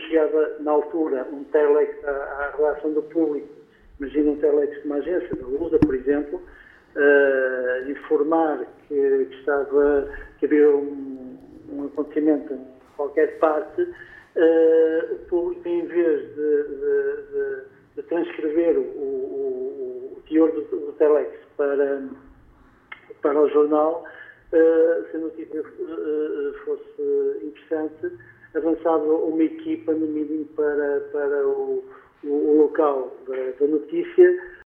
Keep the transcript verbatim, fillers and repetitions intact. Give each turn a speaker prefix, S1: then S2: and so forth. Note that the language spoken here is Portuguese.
S1: chegava na altura um telex à, à relação do público, imagina um telex de uma agência, da Lusa, por exemplo, uh, informar que, que, estava, que havia um, um acontecimento em qualquer parte, uh, o público, em vez de, de, de, de transcrever o, o, o teor do, do telex para, para o jornal, uh, se a notícia uh, fosse interessante, avançava uma equipa, no mínimo, para, para o, o, o local da, da notícia,